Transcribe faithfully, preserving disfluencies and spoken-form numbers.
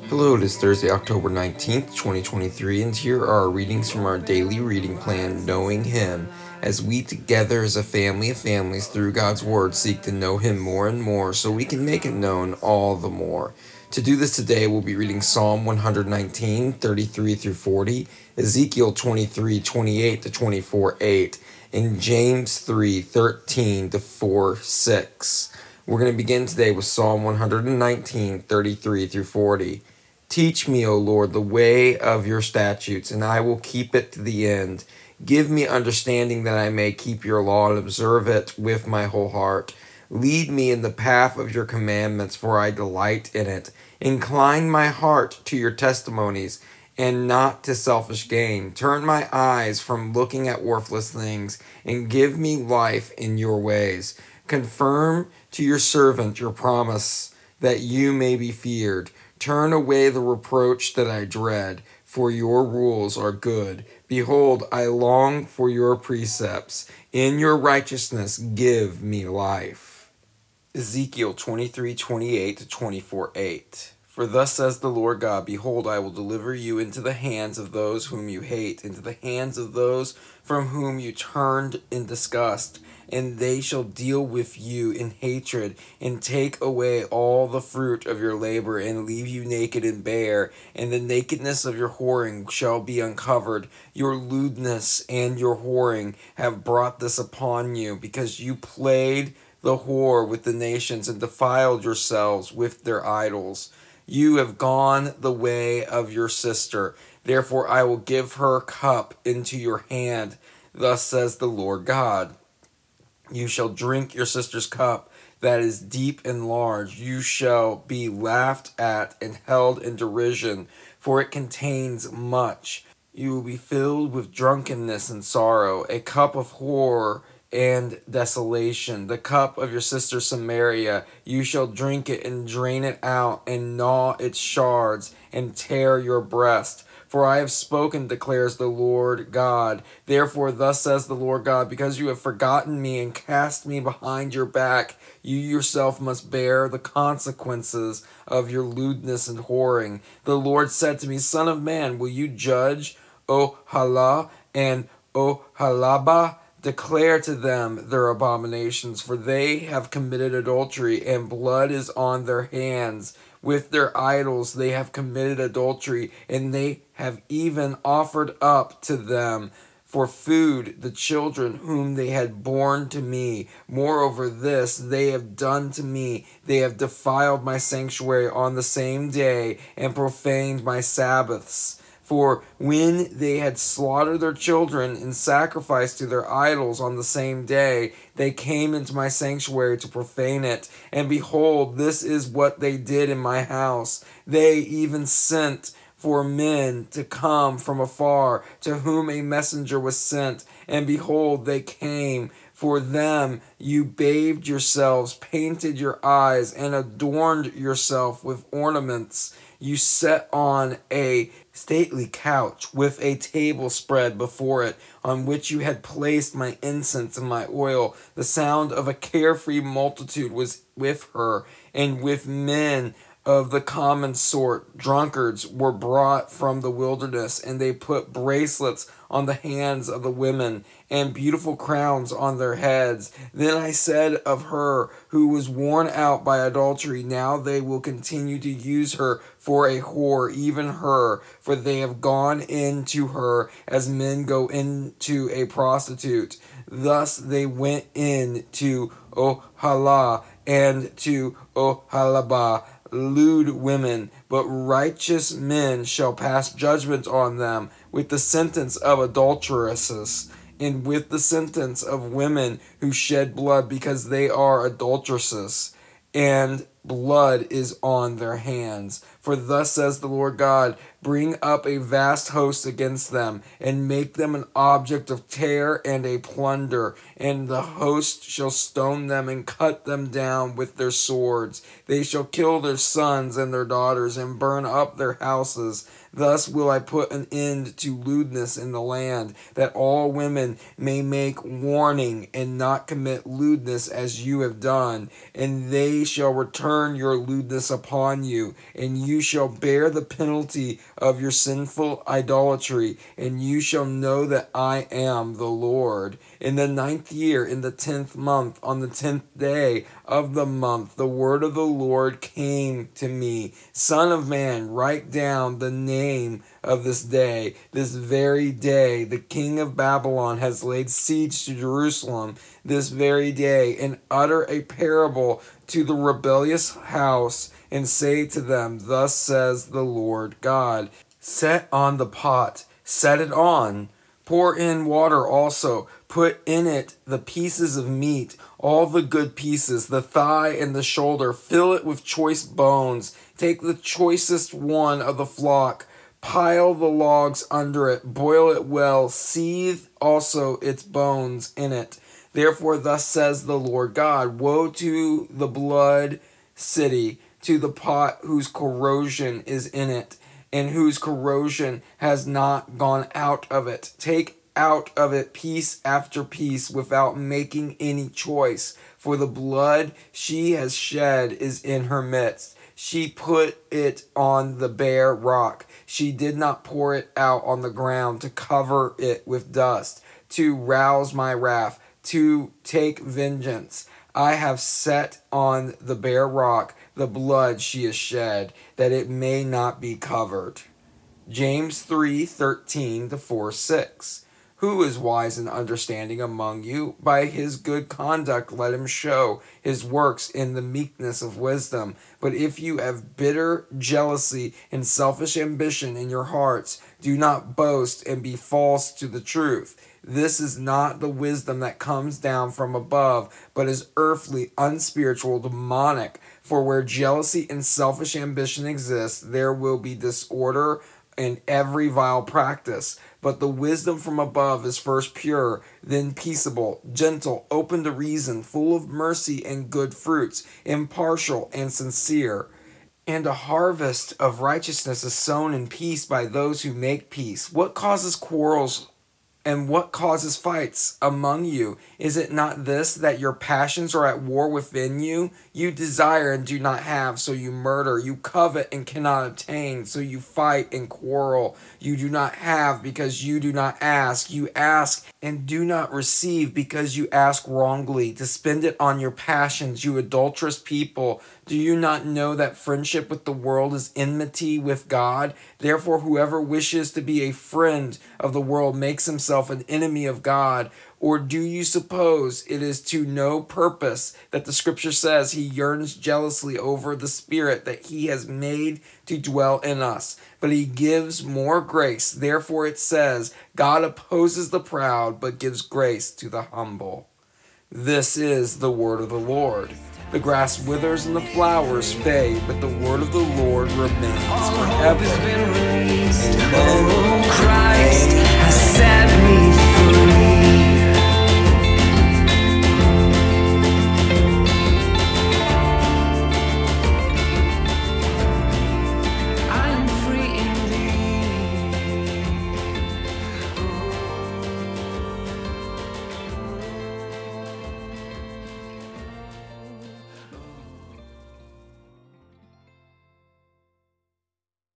Hello, it is Thursday, October nineteenth, twenty twenty-three, and here are our readings from our daily reading plan, Knowing Him, as we together as a family of families through God's Word seek to know Him more and more so we can make it known all the more. To do this today, we'll be reading Psalm one nineteen, thirty-three through forty, Ezekiel twenty-three, twenty-eight to twenty-four, eight, and James three, thirteen to four, six. We're going to begin today with Psalm one nineteen, thirty-three through forty. Teach me, O Lord, the way of your statutes, and I will keep it to the end. Give me understanding that I may keep your law and observe it with my whole heart. Lead me in the path of your commandments, for I delight in it. Incline my heart to your testimonies, and not to selfish gain. Turn my eyes from looking at worthless things, and give me life in your ways. Confirm to your servant your promise, that you may be feared. Turn away the reproach that I dread, for your rules are good. Behold, I long for your precepts. In your righteousness give me life. Ezekiel twenty-three, twenty-eight to twenty-four, eight. For thus says the Lord God, Behold, I will deliver you into the hands of those whom you hate, into the hands of those from whom you turned in disgust, and they shall deal with you in hatred, and take away all the fruit of your labor, and leave you naked and bare, and the nakedness of your whoring shall be uncovered. Your lewdness and your whoring have brought this upon you, because you played the whore with the nations, and defiled yourselves with their idols. You have gone the way of your sister. Therefore I will give her cup into your hand. Thus says the Lord God. You shall drink your sister's cup that is deep and large. You shall be laughed at and held in derision, for it contains much. You will be filled with drunkenness and sorrow, a cup of horror and desolation, the cup of your sister Samaria. You shall drink it and drain it out, and gnaw its shards, and tear your breast. For I have spoken, declares the Lord God. Therefore thus says the Lord God, because you have forgotten me and cast me behind your back, you yourself must bear the consequences of your lewdness and whoring. The Lord said to me, Son of man, will you judge Oholah and Oholibah? Declare to them their abominations, for they have committed adultery, and blood is on their hands. With their idols they have committed adultery, and they have even offered up to them for food the children whom they had borne to me. Moreover, this they have done to me. They have defiled my sanctuary on the same day, and profaned my Sabbaths. For when they had slaughtered their children and sacrificed to their idols on the same day, they came into my sanctuary to profane it. And behold, this is what they did in my house. They even sent for men to come from afar, to whom a messenger was sent. And behold, they came. For them you bathed yourselves, painted your eyes, and adorned yourself with ornaments. You set on a stately couch with a table spread before it, on which you had placed my incense and my oil. The sound of a carefree multitude was with her, and with men of the common sort. Drunkards were brought from the wilderness, and they put bracelets on the hands of the women, and beautiful crowns on their heads. Then I said of her who was worn out by adultery, Now they will continue to use her for a whore, even her, for they have gone into her as men go into a prostitute. Thus they went in to Oholah and to Oholibah, lewd women, but righteous men shall pass judgment on them with the sentence of adulteresses, and with the sentence of women who shed blood, because they are adulteresses, and blood is on their hands. For thus says the Lord God, Bring up a vast host against them, and make them an object of tear and a plunder, and the host shall stone them and cut them down with their swords. They shall kill their sons and their daughters, and burn up their houses. Thus will I put an end to lewdness in the land, that all women may make warning and not commit lewdness as you have done. And they shall return your lewdness upon you, and you shall bear the penalty of your sinful idolatry, and you shall know that I am the Lord. In the ninth year, in the tenth month, on the tenth day of the month, the word of the Lord came to me. Son of man, write down the name of this day. This very day, the king of Babylon has laid siege to Jerusalem this very day, and utter a parable to the rebellious house, and say to them, thus says the Lord God, set on the pot, set it on, pour in water also, put in it the pieces of meat, all the good pieces, the thigh and the shoulder, fill it with choice bones, take the choicest one of the flock, pile the logs under it, boil it well, seethe also its bones in it. Therefore, thus says the Lord God, woe to the blood city, to the pot whose corrosion is in it, and whose corrosion has not gone out of it. Take out of it piece after piece without making any choice, for the blood she has shed is in her midst. She put it on the bare rock. She did not pour it out on the ground to cover it with dust, to rouse my wrath, to take vengeance. I have set on the bare rock the blood she has shed, that it may not be covered. James three thirteen to four six. Who is wise and understanding among you? By his good conduct let him show his works in the meekness of wisdom. But if you have bitter jealousy and selfish ambition in your hearts, do not boast and be false to the truth. This is not the wisdom that comes down from above, but is earthly, unspiritual, demonic. For where jealousy and selfish ambition exist, there will be disorder and every vile practice. But the wisdom from above is first pure, then peaceable, gentle, open to reason, full of mercy and good fruits, impartial and sincere. And a harvest of righteousness is sown in peace by those who make peace. What causes quarrels and what causes fights among you? Is it not this, that your passions are at war within you? You desire and do not have, so you murder. You covet and cannot obtain, so you fight and quarrel. You do not have because you do not ask. You ask and do not receive because you ask wrongly, to spend it on your passions, you adulterous people. Do you not know that friendship with the world is enmity with God? Therefore, whoever wishes to be a friend of the world makes himself an enemy of God. Or do you suppose it is to no purpose that the scripture says he yearns jealously over the Spirit that he has made to dwell in us? But he gives more grace. Therefore it says, God opposes the proud, but gives grace to the humble. This is the word of the Lord. The grass withers and the flowers fade, but the word of the Lord remains forever. Amen.